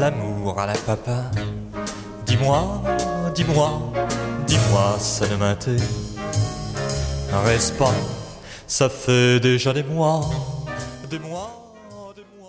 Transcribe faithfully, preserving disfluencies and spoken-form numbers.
l'amour à la papa. Dis-moi, dis-moi, dis-moi, ça ne m'intéresse pas. Ça fait déjà des mois, des mois.